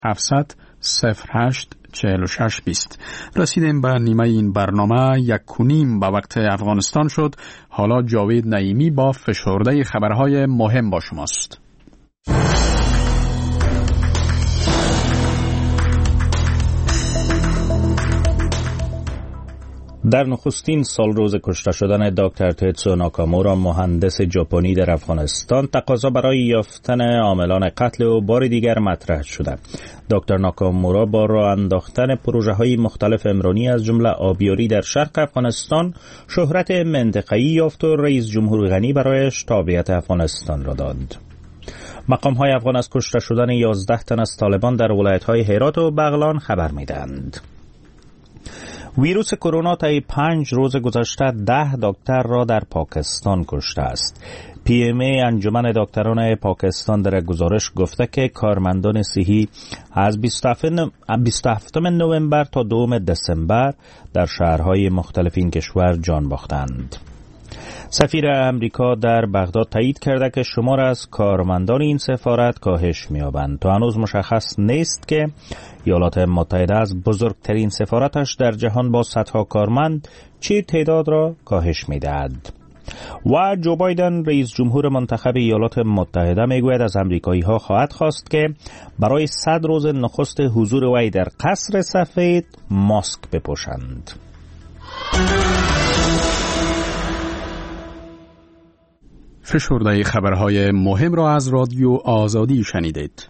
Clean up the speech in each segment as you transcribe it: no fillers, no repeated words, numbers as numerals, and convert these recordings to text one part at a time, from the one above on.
700-08-46-20. رسیدیم به نیمه این برنامه. 1:30 به وقت افغانستان شد. حالا جاوید نعیمی با فشرده خبرهای مهم با شماست. در نخستین سال روز کشته شدن دکتر تیتسو ناکامورا مهندس ژاپنی در افغانستان، تقاضا برای یافتن عاملان قتل او بار دیگر مطرح شده. دکتر ناکامورا با راه انداختن پروژه‌های مختلف عمرانی از جمله آبیاری در شرق افغانستان شهرت منطقه‌ای یافت و رئیس جمهور غنی برایش تابعیت افغانستان را داد. مقام‌های افغان از کشته شدن 11 تن از طالبان در ولایت‌های هرات و بغلان خبر می‌دهند. ویروس کرونا طی 5 روز گذشته 10 دکتر را در پاکستان کشته است. PMA انجمن دکتران پاکستان در گزارش گفته که کارمندان صحی از 27 نوامبر تا 2 دسامبر در شهرهای مختلف این کشور جان باختند. سفیر امریکا در بغداد تایید کرده که شمار از کارمندان این سفارت کاهش می‌یابند. تا هنوز مشخص نیست که ایالات متحده از بزرگترین سفارتش در جهان با صدها کارمند چه تعداد را کاهش می‌دهد. و جو بایدن رئیس جمهور منتخب ایالات متحده میگوید از امریکایی‌ها خواهد خواست که برای 100 روز نخست حضور وی در قصر سفید ماسک بپوشند. فشرده خبرهای مهم را از رادیو آزادی شنیدید.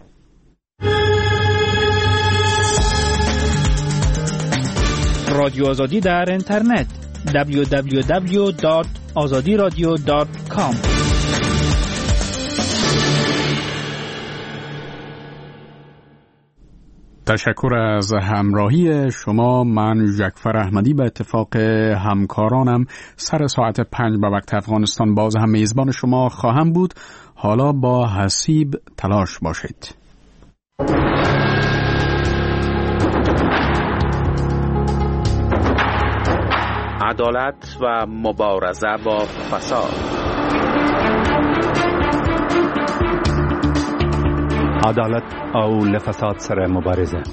رادیو آزادی در اینترنت www.azadiradio.com. تشکر از همراهی شما. من جعفر احمدی به اتفاق همکارانم سر ساعت 5 به وقت افغانستان باز هم میزبان شما خواهم بود. حالا با حسیب تلاش باشید. عدالت و مبارزه با فساد. عدالت او لفساد سره مبارزه.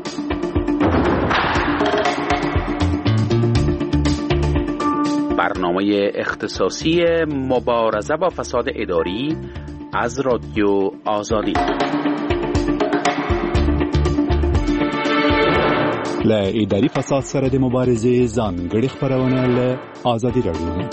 برنامه اختصاصی مبارزه با فساد اداری از رادیو آزادی. ل اداری فساد سره د مبارزې ځانګړي خبرونه له آزادی رادیو.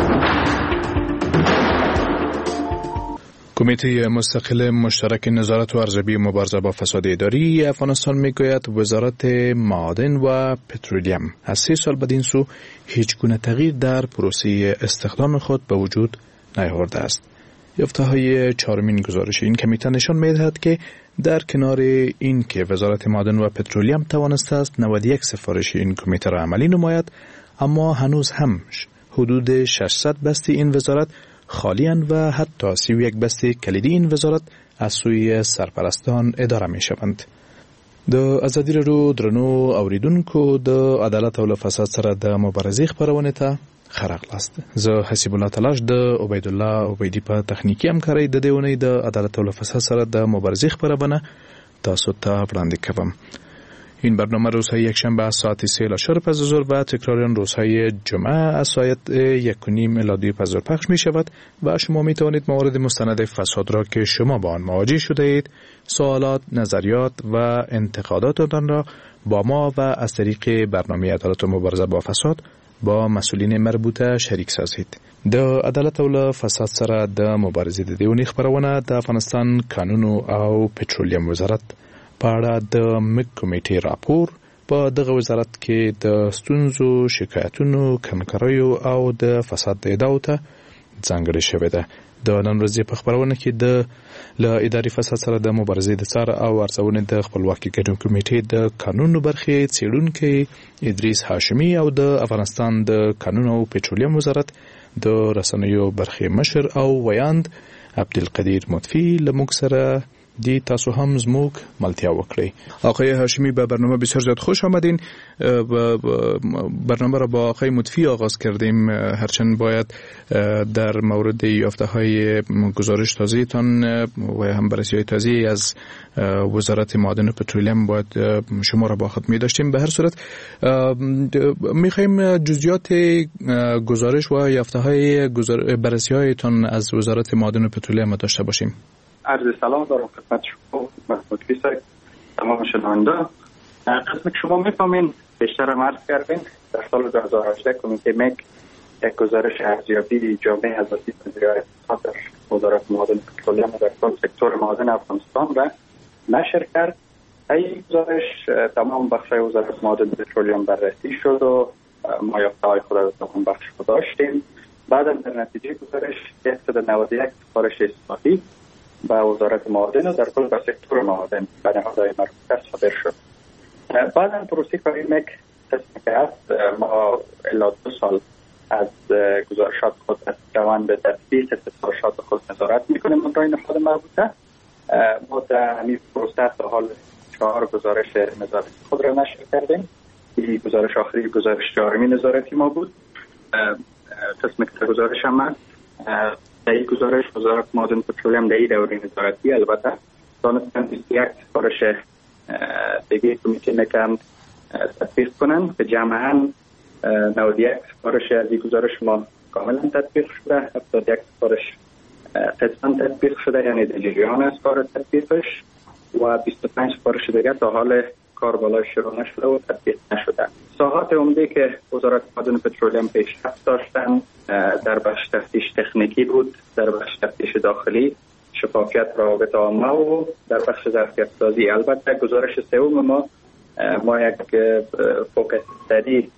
کمیته مستقل مشترک نظارت و ارزیابی مبارزه با فساد اداری افغانستان میگوید وزارت معادن و پترولیم از 3 سال بدین سو هیچ گونه تغییر در پروسه استخدام خود به وجود نیاورده است. یافته‌های 4مین گزارش این کمیته نشان می‌دهد که در کنار این که وزارت معادن و پترولیم توانسته است 91 سفارش این کمیته را عملی نماید، اما هنوز هم حدود 600 بسته این وزارت خالی‌اند و حتی 31 بسته کلیدی این وزارت از سوی سرپرستان اداره می‌شوند. د ازادي راډیو درنو اوریدونکو د عدالت او فساد سره د مبارزې خبرونه ته خراغلاست. زه حسیب الله تلاش د عبید الله عبیدی په تخنیکی همکارۍ د دیونی د عدالت او فساد سره د مبارزې خبرونه تاسو ته وړاندې کوم. این برنامه روزهای یکشنبه ساعت 3:15 پس از ظهر و تکرار آن روزهای جمعه از ساعت 1:30 الی 2 پس از ظهر پخش می شود و شما می توانید موارد مستند فساد را که شما با آن مواجه شده اید، سوالات، نظریات و انتقاداتتان را با ما و از طریق برنامه عدالت و مبارزه با فساد با مسئولین مربوطه شریک سازید. د عدالت او فساد سره د مبارزې د دیونی خبرونه د افغانستان قانون او پټرولیم وزارت په اړه د مک کمیټې راپور په دغه وزارت کې د ستونزو، شکایتونو، کمکاریو او د فساد د ادعاو ته ځانګړې شوې ده. د نن ورځې په خبرونه کې د اداري فساد سره د مبارزې د څار او ارزونې د خپلواکي ګډون کمیټې د قانونو برخې څېړونکی ادریس هاشمي او د افغانستان د قانون او پټرولیم وزارت د رسنیو برخې مشر او ویاند عبدالقدیر مطفی له موږ سره دی تاسو هم زموږ ملتیا وکړئ. آقای هاشمی به برنامه بسیار زیاد خوش آمدین. برنامه را با آقای مطفی آغاز کردیم، هرچند باید در مورد یافته‌های گزارش تازه‌تان و هم بررسی‌های تازه از وزارت معادن و پترولیم باید شما را با خود می داشتیم. به هر صورت می‌خوایم جزئیات گزارش و یافته‌های بررسی‌هایتان از وزارت معادن و پترولیم داشته باشیم. عرض سلام دارم خدمت شما مطفی صاحب، تمام شنونده. قسم که شما می‌فهمین بیشتر عرض کردین در سال 2018 کمیته مک یک گزارش ارزیابی جامع از وزارت اقتصاد در وزارت معادن و پترولیم در سکتور معادن افغانستان را نشر کرد. این گزارش تمام بخش‌های وزارت معادن و پترولیم بررسی شد و ما یافته‌های خود را تمام بخش داشتیم. بعد در نتیجه گزارش 191 سفارش اصلاحی به وزارت معادن و در کل به سکتور معادن به نهادهای مربوطه صادر شد. بعد از پروسه کاری مک تصمیم گرفت ما الی 2 سال از گزارشات خود از روند تطبیق گزارشات خود نظارت میکنیم برای نهاد مربوطه. ما در همین پروسه تا حال 4 گزارش نظارتی خود را نشر کردیم. این گزارش آخری گزارش 4 نظارتی ما بود. تصمیم گزارش هم در این گزارش وزارت معادن و پترولیم در این دوره نظارتی البته دانستن 21 سفارش دیگه کمیته مکم تطبیق کنن که جمعاً 91 سفارش از این گزارش ما کاملا تطبیق شده، 71 سفارش قسماً تطبیق شده یعنی در جریان از کار تطبیقش و 25 سفارش دیگه تا حال کار بالای شروع نشده و تطبیق نشده. ساحات عمده که وزارت معادن و پترولیم پیشرفت داشتن در بخش تفتیش تکنیکی بود، در بخش تفتیش داخلی، شفافیت روابط عامه و در بخش ظرفیت سازی. البته گزارش سوم ما یک فوکس استادی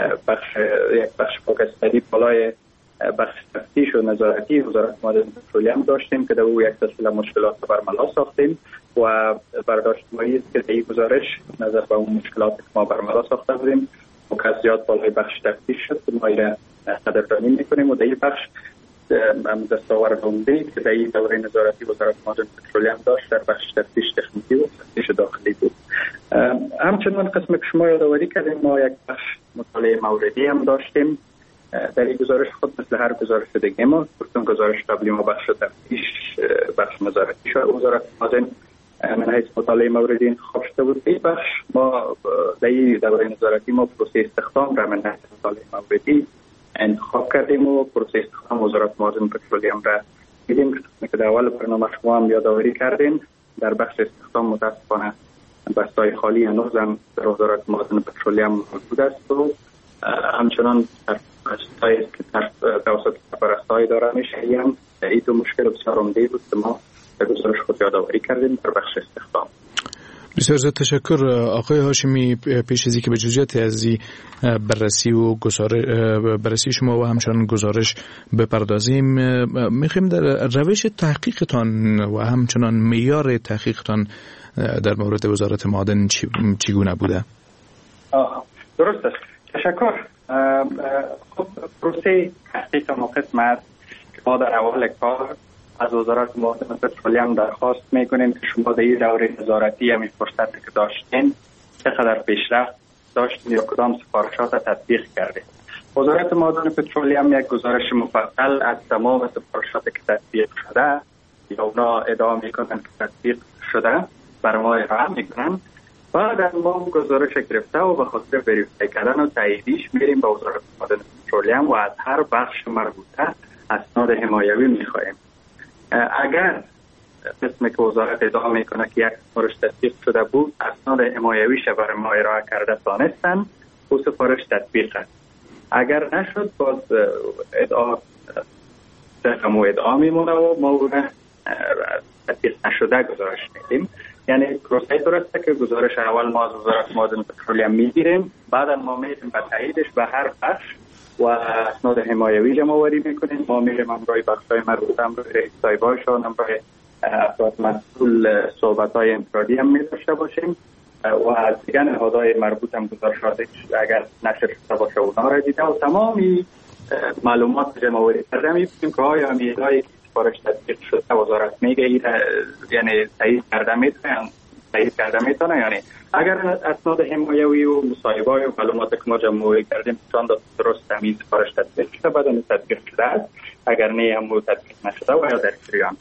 بخش فوکس استادی بالای بخش تفتیش و نظارتی وزارت معادن و پترولیم داشتیم که در او یک سلسله مشکلات برملا ساختیم و برداشت مایی است که در این گزارش نظر به اون مشکلات که ما برملا ساخته بودیم مکزیات بالای بخش تفتیش شد که ما این قدردانی میکنیم و در این بخش دستاورد عمده که در این دوره نظارتی وزارت معادن و پترولیم داشت در بخش تفتیش تکنیکی و تفتیش داخلی بود. همچنان قسم که شما یادآوری کردیم ما یک بخش مطالعه موردی هم داشتیم در این گزارش خود مثل هر گزارش دیگه ما گزارش قبلی ما بخش تفتیش بخش نظارتی شد وزارت معادن من حیث مطالعه موردی انتخاب شده بود. این بخش ما در این دوره نظارتی ما پروسه استخدام را من حیث مطالعه موردی انتخاب کردیم و پروسه استخدام وزارت معادن و پترولیم را دیدیم که در اول برنامه شما هم یادآوری کردین. در بخش استخدام متاسفانه بستای خالی هنوز هم در وزارت معادن و پترولیم موجود است و همچنان بستایی که توسط سرپرست‌های داره میشه. هم این دو مشکل بسیار عمده بود که ما در گزارش خود یادآوری کردیم در بخش استخدام. بسیار زیاد تشکر آقای هاشمی. پیش از اینکه به جزئیات از بررسی و بررسی شما و همچنان گزارش بپردازیم میخوایم در روش تحقیقتان و همچنان معیار تحقیقتان در مورد وزارت معادن چگونه بوده؟ درست است. تشکر. خب پروسه تحقیق ما قسمت ما در اول کار از وزارت معادن و پترولیم درخواست میکنیم که شما در این دوره نظارتی همین فرصت که داشتین چقدر پیشرفت داشتین یا کدام سفارشات تطبیق کردید. وزارت معادن و پترولیم یک گزارش مفصل از تمام سفارشاتی که تطبیق شده یا اونا ادعا میکنن که تطبیق شده بر ما ارائه میکنن. بعد از ما گزارش گرفته و به خاطر وریفای کردن و تاییدیش میریم به وزارت معادن و پترولیم و از هر بخش مربوطه اسناد حمایوی میخواهیم. اگر قسمی که وزارت ادعا میکنه که یک سفارش تطبیق شده بود اسناد حمایویش برای ما ارائه کرده تانستن او سفارش تطبیق است. اگر نشد باز ادعا رقم و ادعا میمونه و ما اون تطبیق نشده گزارش میدیم. یعنی پروسه درسته که گزارش اول ما از وزارت معادن و پترولیم میگیریم بعد ما میریم به تاییدش به هر بخش و اسناد حمایوی جمع آوری میکنیم. ما میریم امروی بخشای مربوطه امروی رئیس صاحبایشان امروی افراد مسئول صحبت‌های انفرادی هم می‌داشته باشیم و از دیگر نهادهای مربوط هم گزارشات اگر نشر شده باشه اونا را دیده و تمامی معلومات جمع آوری کرده می‌کنیم که آیا میدهایی که سفارش تطبیق شده وزارت میگه یعنی تایید کرده میتونه یعنی اگر اسناد حمایوی و مصاحبه‌های و معلوماتی که ما جمع کردیم چند درست همین سفارش تطبیق شده بعد از تطبیق شده است اگر نه هم تطبیق نشده و یا در جریان.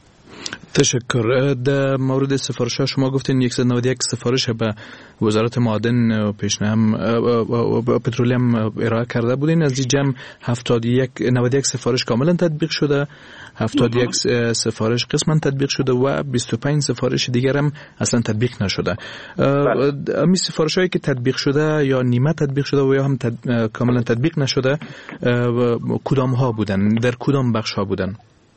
تشکر. در مورد سفارش ها شما گفتین 191 سفارش به وزارت معادن و پیشنهاد پترولیم ارائه کرده بودین، از این جمع 91 سفارش کاملا تطبیق شده، 71 سفارش قسما تطبیق شده و 25 سفارش دیگر هم اصلا تطبیق نشده. امی سفارش هایی که تطبیق شده یا نیمه تطبیق شده و یا هم کاملا تطبیق نشده کدام ها بودن، در کدام بخش ها بودن؟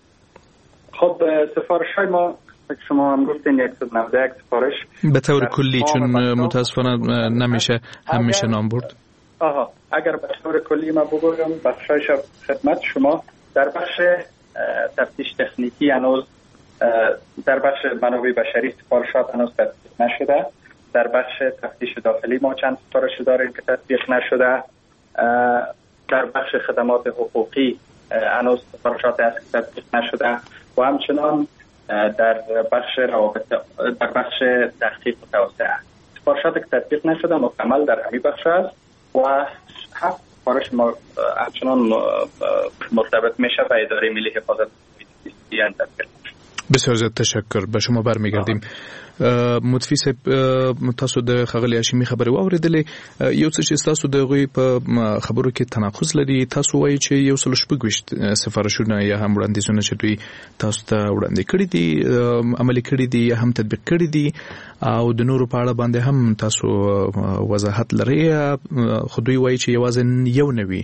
خب سفارش های ما شما هم گفتین 191 سفارش به طور کلی، چون متاسفانه نمیشه همیشه نام برد. اگر به طور کلی ما بگویم بخشایش خدمت شما در بخش تفتیش تکنیکی هنوز، در بخش منابع بشری سفارشات هنوز تطبیق نشده، در بخش تفتیش داخلی ما چند سفارش داریم که تطبیق نشده، در بخش خدمات حقوقی هنوز سفارشات هست که تطبیق نشده و همچنان در بخش در بخش تحقیق و توسعه سفارشات که تطبیق نشده مکمل در همین بخش است و 7 سفارش ما همچنان مرتبط میشه به اداره ملی حفاظت محیط تطبیق. بسیار زیاد تشکر. به شما برمیگردیم. متفی صاحب تاسو د خغلی هاشمي خبرې واوریدلې، یو څه چې تاسو د غوي په خبرو کې تناقض لري، تاسو وایي چې یو څه شپږ سفارشونه یا هم وړاندیزونه چې دوی تاسو ته وړاندې کړی دي عملي کړی دي یا هم تطبیق کړی دي او د نورو په اړه باندې هم تاسو وضاحت لري، خو دوی وایي چې یوازې یو نوي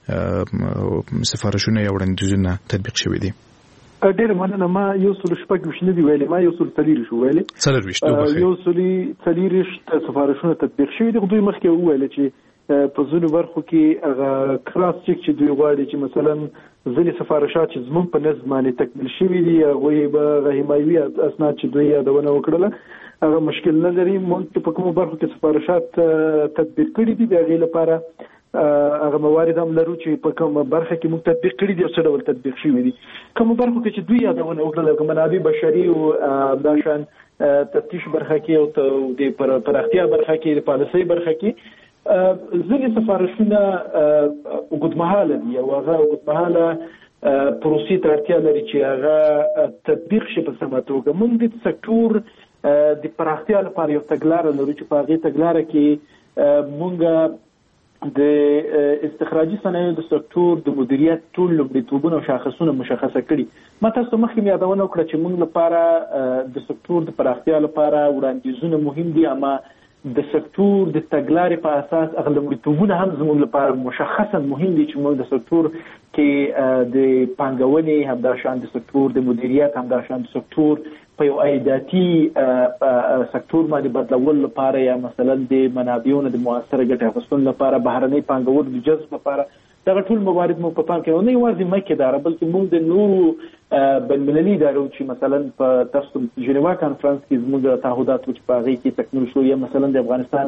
سفارشونه یا وړاندیزونه تطبیق شوي دي. ډېر مننه. ما یو سل شپږ ویشت نه دی ویلي، ما یو سل څلور شو ویلي. یو سل څلور سفارشونه تطبیق شوي دي. دوی مخکې وویل چې په ځینو برخو کې هغه کراس چک چې دوی غواړي چې مثلا ځینې سفارشات چې زموږ په نظم باندې تکمیل شوي دي هغوی به حمایوي اسناد چې دوی یادونه وکړله هغه مشکل نه لري. موږ په کومو برخو کې سفارشات تطبیق کړي دي د هغې لپاره هغه موارد هم لرو چې په کومه برخه کې موږ تطبیق کړي دي او څه ډول تطبیق شوي دي. کومو برخو کې چې دوی یادونه وکړله لکه منابع بشري او همداشان تفتیش برخه کې او د پراختیا برخه کې د پالیسۍ برخه کې ځینې سفارشونه اوږدمهاله دي او هغه اوږدمهاله پروسې ته اړتیا لري چې هغه تطبیق شي په سمه توګه. موږ د سکتور د پراختیا لپاره یو تګلاره لرو چې په هغې تګلاره کې موږ د استخراجي صنایعو د سکتور د مدیریت ټول لومړیتوبونه او شاخصونه مشخصه کړي. ما تاسو مخکې یادونه وکړه چې موږ لپاره د سکتور د پراختیا لپاره وړاندیزونه مهم دي، اما د سکتور د تګلارې په اساس هغه لومړیتوبونه هم زموږ لپاره مشخصا مهم دي چې موږ د سکتور کې د پانګونې همداشان د سکتور د مدیریت همداشان د سکتور په یو عایداتي سکتور باندې بدلول لپاره یا مثلا د منابعونو د مؤثره ګټې اخیستلو لپاره بهرنۍ پانګونې د جذب لپاره دغه ټول موارد مو په پام کې نه یوازې مکه داره بلکې موږ د نورو بین‌المللي ادارو چې مثلا په تاسو جنیوا کانفرنس کې زموږ تعهدات چې په هغې کې تکمیل شو یا مثلا د افغانستان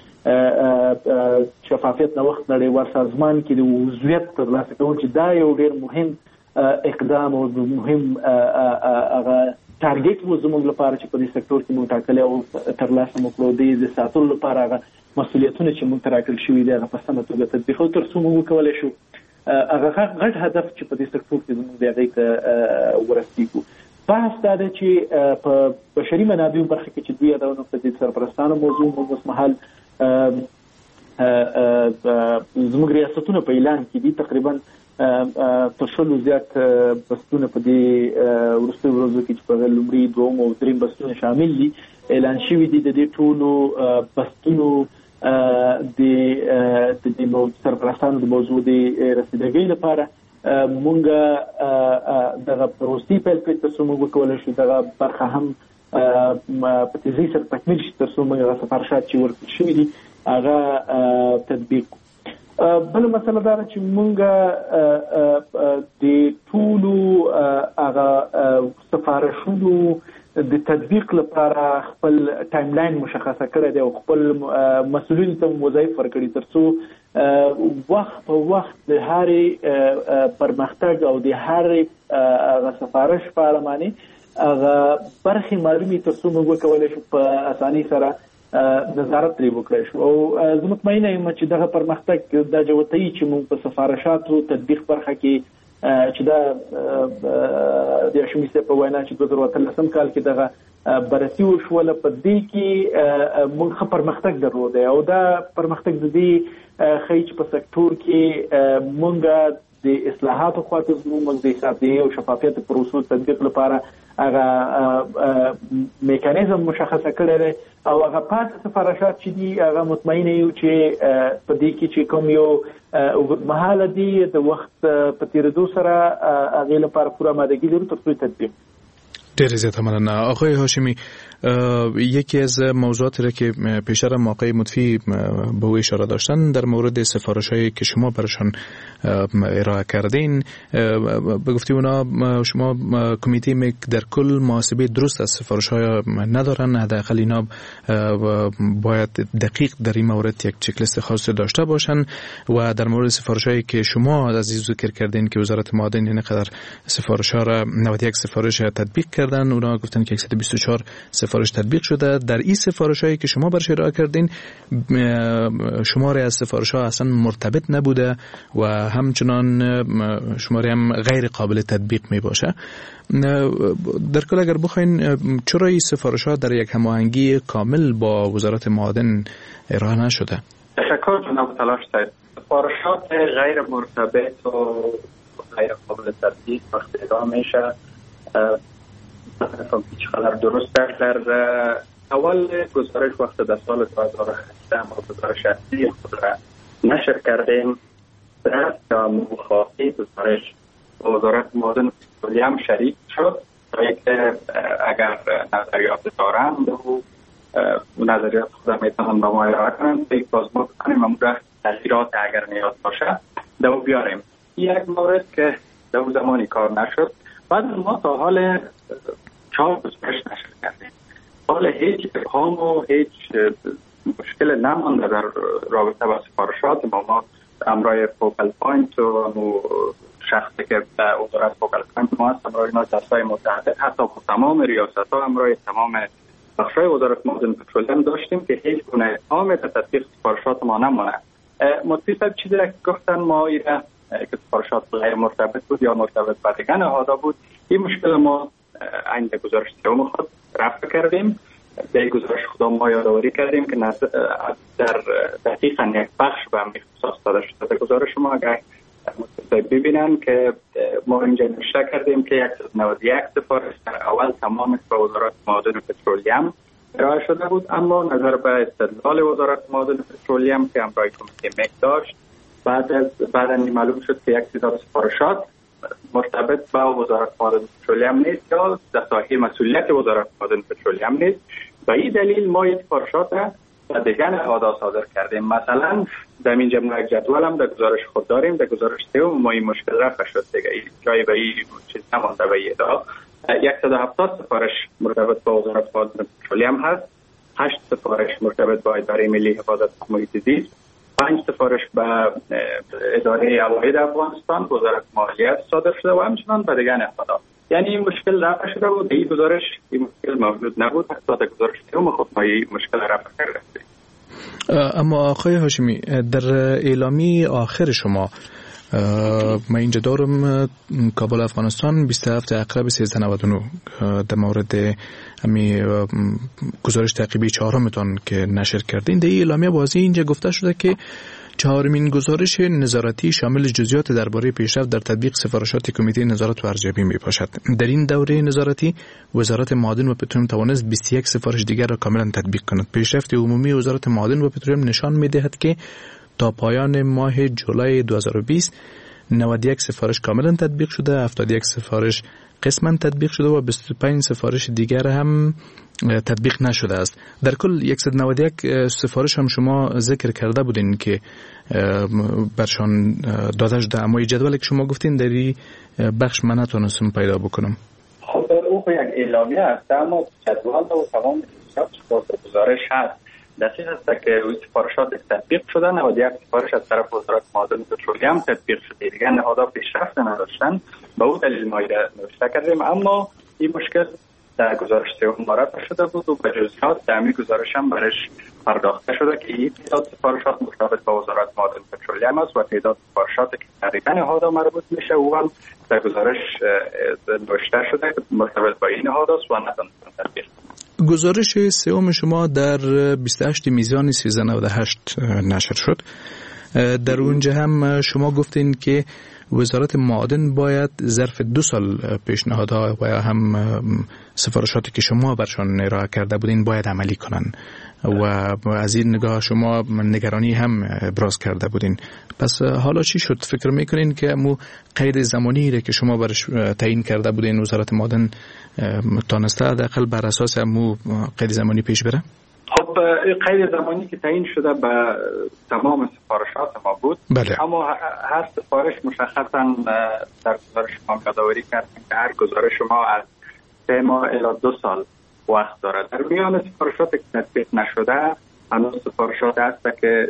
د شفافیت نوښت نړیوال سازمان کې د عضویت ترلاسه کول چې دا یو ډېر مهم اقدام او مهم ټارګټ مو زموږ لپاره چې په دې سکتور کې موږ ټاکلی او ترلاسه مو کړو د ساتلو لپاره هغه مسؤلیتونه چې موږ ته راکړل شوي دي هغه په سمه توګه تطبیق او تر څو موږ وکولی شو هغه غټ هدف چې په دې سکتور کې زموږ د هغې ته ورسېږو. بحث دا ده چې په بشري منابعو برخه کې چې دوی یادونه وکړه د سرپرستانو موضوع موږ اوسمهال زموږ ریاستونه په اعلان کې دي، تقریبا تر شلو زیات بستونه په دې وروستیو ورځو کې چې په هغه لومړي دوم او دریم بستونه شامل دي اعلان شوي دي. د دې ټولو بستونو د سرپرستانو د موضوع د رسیدګۍ لپاره مونږ دغه پروسې پیل کړې تر څو موږ وکولی شو دغه برخه هم په تیزۍ سره تکمیل شي تر څو موږ هغه سفارشات چې ورکړل شوي دي هغه تطبیق کړو. بل مسله دا چې مونږ د ټولو هغه سفارشونو د تطبیق لپاره خپل ټایملاین مشخصه کړی دی او خپل مسؤلین ته وظایف ورکړي ترڅو وخت په وخت د هرې پرمختګ او د هرې سفارش په اړه باندې هغه برخې معلومي ترڅو موږ وکولی شو په اسانۍ سره نظارت لري وکړای شو. او زه مطمئنه یم چې دغه پرمختګ د جوړتي چې موږ په سفارشاتو تطبیق برخه کې چې دا د هاشمي صاحب په وینا چې 2013 کال کې دغه بررسي وشوله په دې کې موږ ښه پرمختګ درلود او دا پرمختګ د دې خیچ په سکتور کې موږ د اصلاحاتو خاطر موږ د حسابي او شفافیت پروسو تطبیق لپاره هغه میکانیزم مشخصه کړی دی او هغه پات سفارشات چې دي هغه مطمئنه یو چې په دې کې چې کوم یو اوږدمهاله دي د وخت په تیریدو سره هغې لپاره پوره آمادگی لرو ترڅو تطبیق. ډیر زیات مننه آقای هاشمی. یکی از موضوعاتی را که پیشتر آقای مطفی به او اشاره داشتن در مورد سفارش‌هایی که شما برشان ارائه کردین، به گفته اونا شما کمیته در کل محاسبه درست از سفارش‌ها ندارن، حداقل اینا باید دقیق در این مورد یک چک لیست خاص داشته باشن. و در مورد سفارش‌هایی که شما عزیز ذکر کردین که وزارت معادن اینقدر سفارش‌ها را 91 سفارش تطبیق کردن، اونا گفتن که 124 سفارش تطبیق شده. در این سفارش‌هایی که شما برش ارائه کردین شماری از سفارش‌ها اصلا مرتبط نبوده و همچنان شماری هم غیر قابل تطبیق می باشه. در کل اگر بخواین چرا این سفارش‌ها در یک هماهنگی کامل با وزارت معادن ارائه نشده؟ تشکر جناب تلاش سید. سفارشات غیر مرتبط و غیر قابل تطبیق وقتی ادامه میشه هیچ خبر درست در اول گزارش وقت در سال 2018 ما گزارش اصلی خود را نشر کردیم. در مخاطی گزارش وزارت معادن پترولیم شریک شد تا اینکه اگر نظریات دارند و نظریات خود میتونن با ما ارائه کنند یک بازمون کنیم و مورد تغییرات اگر نیاز باشه دو بیاریم. یک مورد که دو زمانی کار نشد، بعد ما تا حال 4 گزارش نشر کردیم. حال هیچ ابهام و هیچ مشکل نمانده در رابطه با سفارشات ما امرای فوکال پوینت و شخصی که در وزارت فوکال پوینت ما هست امرای ناجستای متحده حتی با تمام ریاست ها امرای تمام بخشای وزارت معادن پترولیم داشتیم که هیچ گونه ابهام در تطبیق سفارشات ما نمانه. مطفی صاحب چیزی را گفتن ما ایره که سفارشات غیر مرتبط بود یا مرتبط با دیگر نهادها بود، این مشکل ما عین گزارش سوم خود رفع کردیم. به گزارش خود ما یادآوری کردیم که در دقیقاً یک بخش به هم اختصاص داده شده. در گزارش ما اگر ببینن که ما اینجا نوشته کردیم که 191 سفارش در اول تمامش به وزارت معادن پترولیم ارائه شده بود، اما نظر به استدلال وزارت معادن پترولیم که امرای کمیته مک داشت بعد معلوم شد که یک تعداد سفارشات مرتبط با وزارت معادن پترولیم نیست یا در ساحه مسئولیت وزارت معادن پترولیم نیست. به این دلیل ما این سفارشات را به دیگر نهادها صادر کردیم. مثلا در این جمله جدول هم در گزارش خود داریم. در گزارش سوم ما این مشکل رفع شد دیگه، جایی به این چیز نمانده. به ادعا 170 سفارش مرتبط با وزارت معادن پترولیم هست، 8 سفارش مرتبط با اداره ملی حفاظت محیط زیست، 5 سفارش به اداره عواید افغانستان وزارت مالیات صادر شده و همچنان به دیگر نهادها. یعنی این مشکل رفع شده بود. این گزارش این مشکل موجود نبود، حتی در گزارش سوم خود ما این مشکل رفع کرده. اما آقای هاشمی در اعلامی آخر شما من اینجا دارم کابل افغانستان 27 اقرب 1399 در مورد همی گزارش تعقیبی 4 که نشر کردین در اعلامیه بازی اینجا گفته شده که 4مین گزارش نظارتی شامل جزئیات درباره پیشرفت در تطبیق سفارشات کمیته نظارت و ارزیابی می باشد. در این دوره نظارتی وزارت معادن و پترولیم توانست 21 سفارش دیگر را کاملا تطبیق کند. پیشرفت عمومی وزارت معادن و پترولیم نشان می دهد که تا پایان ماه جولای 2020 91 سفارش کاملا تطبیق شده، 71 سفارش قسما تطبیق شده و 25 سفارش دیگر هم تطبیق نشده است. در کل 191 سفارش هم شما ذکر کرده بودین که برشان داده شده، اما جدولی که شما گفتین در این بخش من نتونستم پیدا بکنم. او یک اعلامیه است، اما جدول و تمام گزارش هست. دقیق است که این سفارشات تطبیق شدن و یک سفارش از طرف وزارت معادن پترولیوم تطبیق شده، دیگه نهادها پیشرفت نداشتن، به اون دلیل ما نوشته کردیم. اما این مشکل در گزارش سوم معرفی شده بود و به جزئیات در همین گزارش هم برش پرداخته شده که این تعداد سفارشات مرتبط با وزارت معادن پترولیوم است و تعداد سفارشات که تقریبا نهادها مربوط میشه او هم در گزارش نوشته شده که مرتبط با این نهاد است و نتونستن تطبیق. گزارش سوم شما در 28 میزان 1398 نشر شد. در اونجا هم شما گفتین که وزارت معادن باید ظرف 2 سال پیشنهادها و هم سفارشاتی که شما برشان ارائه کرده بودین باید عملی کنن و از این نگاه شما نگرانی هم ابراز کرده بودین. پس حالا چی شد؟ فکر میکنین که مو قید زمانی که شما برش تعیین کرده بودین وزارت معادن تانسته حداقل بر اساس مو قید زمانی پیش بره؟ خب قید زمانی که تعیین شده به تمام سفارشات ما بود. بله. اما هر سفارش مشخصا در گزارش ما یادآوری کردیم که هر گزارش ما از 3 ماه الی 2 سال وقت داره. در میان سفارشات که تطبیق نشده هنوز سفارشات هست که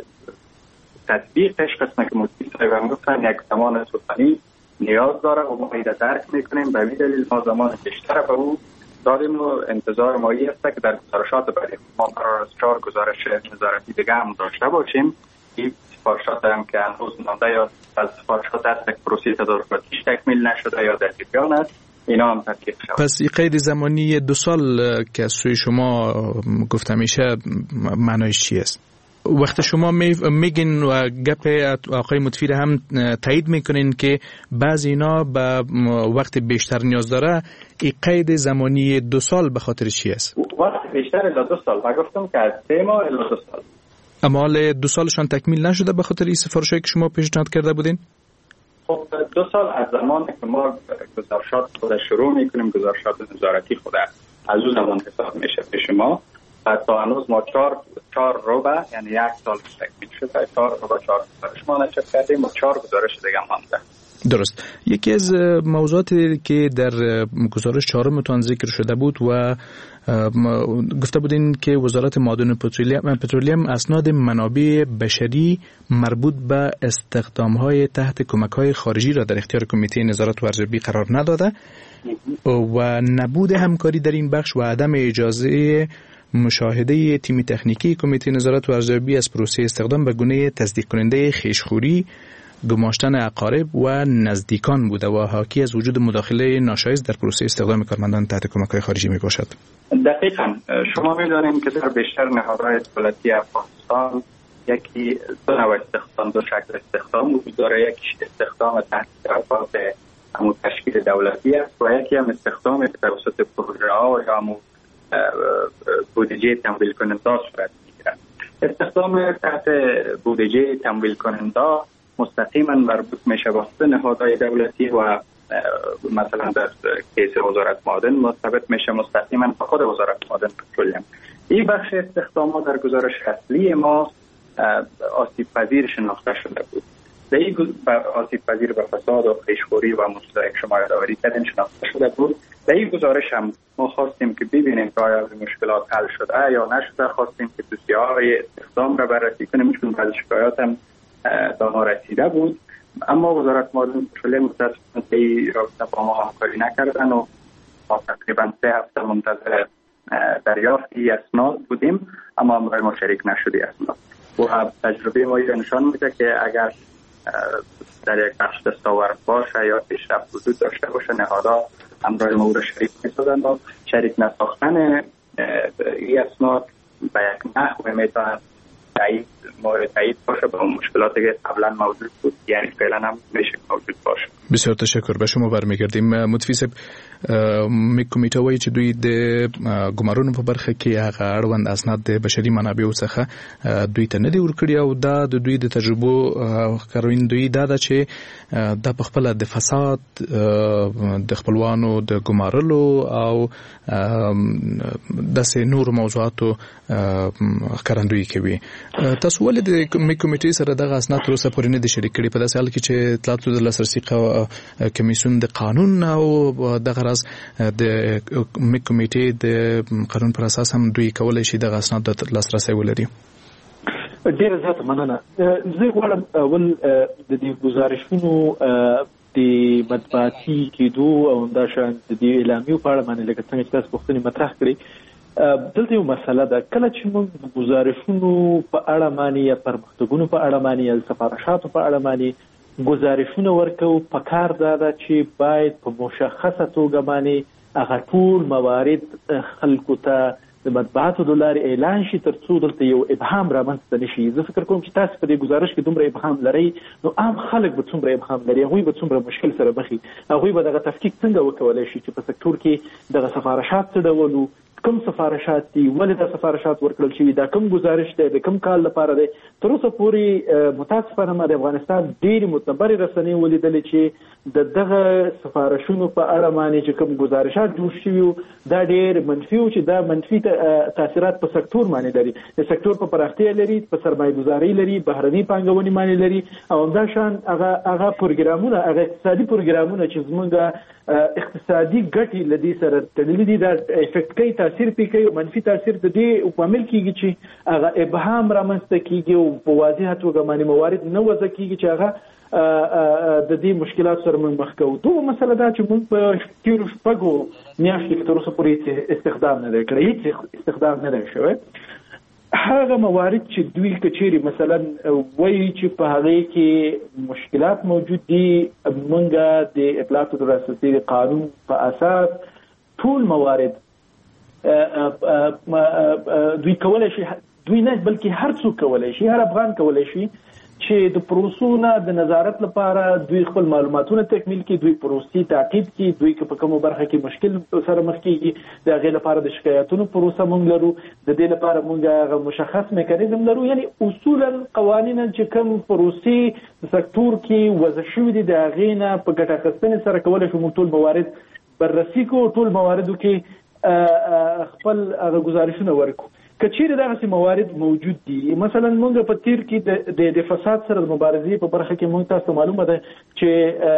تطبیقش قسمه که مدیر و گفتن یک زمان طولانی نیاز داره و ما ایده درک میکنیم. به این دلیل ما زمان بیشتر به او داریم و انتظار مایی است که در گزارشات بعدی ما قرار است 4 گزارش نظارتی دیگه هم داشته باشیم. این سفارشات هم که هنوز مانده یا از سفارشات هست که پروسه تدارکاتیش تکمیل نشده یا در جریان است، اینا هم تطبیق شود. پس این قید زمانی 2 سال که از سوی شما گفته میشه معنایش چی است؟ وقت شما میگین و گپ آقای مدیر هم تایید میکنین که بعضی اینا به وقت بیشتر نیاز داره، این قید زمانی 2 سال به خاطر چی است؟ وقت بیشتر الی 2 سال. من گفتم که از 3 ماه الی 2 سال. اما حال 2 سالشان تکمیل نشده به خاطر این سفارشایی که شما پیشنهاد کرده بودین؟ خب 2 سال از زمانی که ما گزارشات خود شروع میکنیم، گزارشات نظارتی خود از اون زمان حساب میشه به شما. تا هنوز ما 4 ربع یعنی 1 سال تکمیل شده، 4 ربع 4 گزارش ما نشر کردیم و 4 گزارش دیگه مانده. درست. یکی از موضوعاتی که در گزارش 4 متون ذکر شده بود و گفته بودین که وزارت معادن پترولیوم اسناد منابع بشری مربوط به استخدام‌های تحت کمک‌های خارجی را در اختیار کمیته نظارت و ارزیابی قرار نداده و نبود همکاری در این بخش و عدم اجازه مشاهده تیم تکنیکی کمیته نظارت و ارزیابی از پروسه استخدام به گونه تصدیق کننده خویشخوری، گماشتن اقارب و نزدیکان بوده و حاکی از وجود مداخله ناشایست در پروسه استخدام کارمندان تحت کمک‌های خارجی می باشد. دقیقاً شما می‌دانید که در بیشتر نهادهای دولتی افغانستان یکی 2 نوع استخدام، 2 شکل استخدام وجود داره. یک استخدام تحت اشرافات همون تشکیل دولتی است و یکی هم استخدام توسط پروژه‌ها یا همون بودجه تمویل کننده صورت می‌گیرد. استخدام تحت بودجه تمویل کننده مستقیما مربوط میشه به نهادهای دولتی و مثلا در کیس وزارت معادن مرتبط میشه مستقیما با خود وزارت معادن پترولیوم. این بخش استخدامات در گزارش اصلی ما آسیب پذیر شناخته شده بود. در این آسیب پذیر به فساد و خویشخوری و مشکلاتی که شما یادآوری کردین شناخته شده بود. در این گزارش هم ما خواستیم که ببینیم که آیا مشکلات حل شده یا نشده. خواستیم که دوسیه‌های استخدام را بررسی کنیم، چون بعضی شکایات هم به ما رسیده بود. اما وزارت معادن پترولیوم متأسفانه این رابطه با ما همکاری نکردن و ما تقریبا 3 هفته منتظر دریافت اسناد بودیم، اما ما شریک نشدی اسناد. و تجربه ما نشان میده که اگر در یک بخش دستاورد باشه یا پیشرفت وجود داشته باشه، نهادها همراه ما را شریک می‌سازند و شریک نساختن این اسناد به یک نحو میتواند مورد تایید باشه با مشکلاتی که قبلا موجود بود، یعنی فعلا هم میشه موجود باشه. بسیار تشکر. به شما برمیگردیم. متفی صاحب، کمیته وایي چې دوی د ګمارونو په برخه کې هغه اړوند اسناد د بشري منابعو څخه دوی ته نه دي ورکړي او دا د دوی د تجربو ښکارندوی دا ده چې دا په خپله د فساد د خپلوانو د ګمارلو او داسې نورو موضوعاتو ښکارندویي کوي. تاسو ولې د کمیټې سره دغه اسناد تر اوسه پورې نه دي شریک کړي په داسې حال کې چې اطلاعاتو د لاسرسي کمیسیون د قانون او دغه راز د کمیټې د قانون پر اساس هم دوی کولای شي دغه اسناد د لاسرسي ولري؟ ډېر زیات مننه. زه غواړم اول د دې گزارشونو د مطبوعاتي کېدو او همداشان د دې اعلامیو په اړه باندې لکه څنګه چې تاسو پوښتنې مطرح کړې، دلته یو مسله ده. کله چې موږ د گزارشونو په اړه باندې یا پرمختګونو په اړه باندې یا سفارشاتو په اړه باندې گزارشونه ورکوو، پکار دا ده چې باید په مشخصه توګه باندې هغه ټول موارد خلکو ته د مطبوعاتو د لارې اعلان شي ترڅو دلته یو ابهام رامنځته نه شي. زه فکر کوم چې تاسو په دې گزارش کې دومره ابهام لرئ، نو عام خلک به څومره ابهام لري، هغوی به څومره مشکل سره مخ وي، هغوی به دغه تفکیک څنګه وکولی شي چې په سکتور کې دغه سفارشات څه ډول وو، کوم سفارشات دي، ولې دا سفارشات ورکړل شوي، دا کوم گزارش دی، د کوم کال لپاره دی. تر اوسه پورې متاسفانه ما د افغانستان ډېرې معتبرې رسنۍ ولیدلې چې د دغه سفارشونو په اړه باندې چې کوم گزارشات جوړ شوي وو دا ډېر منفي وو، چې دا منفي تاثیرات په سکتور باندې لري، د سکتور په پراختیا لري، په سرمایه گذاري لري، بهرنۍ پانګونې باندې لري، او همداشان هغه پروګرامونه، هغه اقتصادي پروګرامونه چې زموږ اقتصادي ګټې له دې سره تړلي دي، دا افیکټ کوي، تاثیر پې کوي، منفي تاثیر د دې عامل کېږي چې هغه ابهام رامنځته کېږي او په واضحه توګه باندې موارد نه وضع کېږي چې هغه د دې مشکلات سره موږ مخ کوو. دوه مسله دا چې موږ په تېرو شپږو میاشتو کې تر اوسه پورې استخدام نه دی کړی، هېڅ استخدام نه دی شوی. هغه موارد چې دوی کچېرې مثلا وایي چې په هغې کې مشکلات موجود دي، موږ د اطلاعاتو د لاسرسي قانون په اساس ټول موارد دوی کولی شي، دوی نه بلکې هر څوک کولی شي، هر افغان کولی شي چې د پروسو نه د نظارت لپاره دوی خپل معلوماتونه تکمیل کړي، دوی پروسې تعقیب کړي، دوی که په کومه برخه کې مشکل سره مخ کېږي د هغې لپاره د شکایتونو پروسه موږ لرو، د دې لپاره موږ هغه مشخص میکانیزم لرو. یعنی اصولا قوانین چې کوم پروسې د سکتور کې وضع شوي دي د هغې نه په ګټه اخیستنې سره کولی شو موږ ټول موارد بررسي کړو، ټول مواردو کې خپل هغه گزارشونه ورکړو. که چیرې دغسې موارد موجود دي، مثلا موږ په تیر کې د فساد سره د مبارزې په برخه کې موږ تاسو معلومه ده چې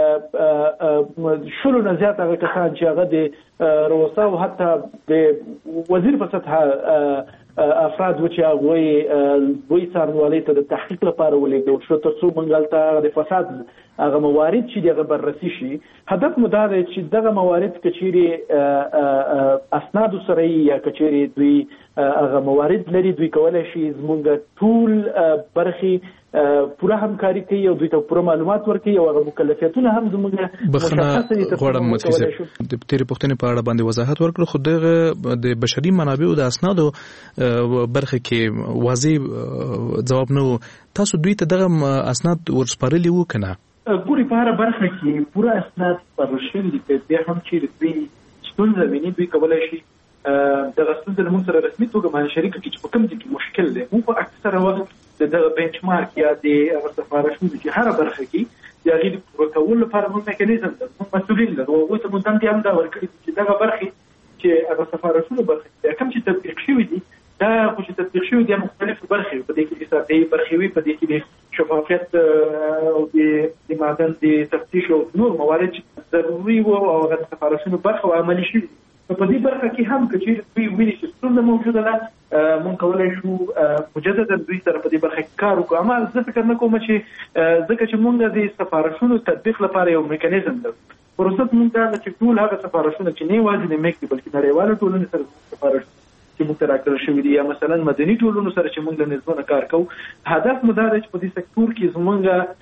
100 نه زیات هغه کسان چې هغه د روسا او حتی د وزیر په سطح افراد و چې هغوی دوی څارنوالۍ ته د تحقیق لپاره ولېږدول شو ترڅو موږ هلته د فساد هغه موارد چې دغه بررسي شي. هدف مو دا دی چې دغه موارد که چیرې اسنادو سره یا که چیرې دوی هغه موارد لري، دوی کولی شي زموږ ټول برخې پوره همکاري کوي او دوی ته پوره معلومات ورکوي او هغه مکلفیتونه هم زموږ بخښنه غواړم مفتي صاحب د تېرې پوښتنې په اړه باندې وضاحت ورکړو، خو دغه د بشري منابعو د اسنادو برخه کې واضح ځواب نه و. تاسو دوی ته دغه اسناد ورسپارلي وو که نه؟ ګوري په هره برخه کې پوره اسناد سپارل شوي دي، بیا هم چیرې دوی ستونزه ویني دوی کولی شي دغه ستونزه له موږ سره رسمي توګه باندې شریکه کړي چې په کوم ځای کې مشکل دی. موږ په اکثره وخت د دغه بینچ مارک یا د هغه سفارشونو چې هره برخه کې د هغې د پوره کولو لپاره موږ میکانیزم لرو، موږ مسؤلین لرو، هغوی ته موږ دندې هم دا ورکړي چې دغه برخې چې هغه سفارشونو برخې کوم چې تطبیق شوي دي، دا خو چې تطبیق شوي دي مختلفې برخې وي، په دې کې د سرحدي برخې وي، په دې کې د شفافیت او د معدن د تفتیش او نور موارد چې ضروري وو او هغه سفارشونو برخه او عملي شوي دي. په دې برخه کې هم که چیرې دوی ویني چې ستونزه موجوده ده، موږ کولی شو مجددا دوی سره په دې برخه کې کار وکړو. اما زه فکر نه کوم چې ځکه چې موږ د سفارشونو تطبیق لپاره یو میکانیزم لرو، پروسه موږ دا چې ټول هغه سفارشونه چې نه یوازې د میک دي بلکې نړیواله ټولنې سره سفارشونه چې موږ ته راکړل شوي دي یا مثلا مدني ټولنو سره چې موږ له نظمونه کار کوو، هدف مو دا دی چې په دې سکتور کې زموږ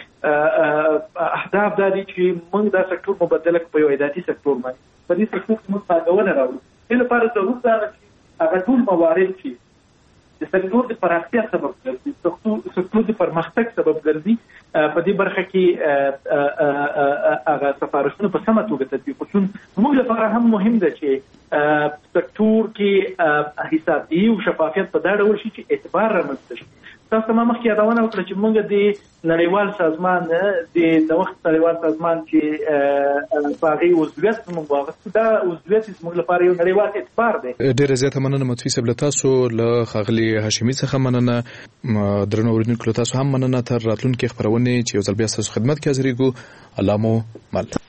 اهداف دا دي چې موږ دا سکتور مبدله کړو په یو عایداتي سکتور باندې، په دې سکتور کې موږ پانګونه راوړو. دې لپاره ضرورت دا ده چې هغه ټول موارد چې د سکتور د پراختیا سبب ګرځي، سکتور د پرمختګ سبب ګرځي، په دې برخه کې هغه سفارشونه په سمه توګه تطبیق شون. موږ لپاره هم مهم ده چې سکتور کې حسابداري او شفافیت په دا ډول شي چې اعتبار رامنځته شي. تاسو ما مخکې یادونه وکړه چې موږ د نړیوال سازمان د نوښت نړیوال سازمان چې په هغې عضویت موږ واخیستو، دا عضویت زموږ لپاره یو نړیوال اعتبار دی. ډېره زیاته مننه مطفي صاحب، له تاسو له ښاغلي هاشمي څخه مننه. درنو اورېدونکو له تاسو هم مننه. تر راتلونکي خپرونې چې یو ځل بیا ستاسو خدمت کې حاضرېږو، الله مو مل.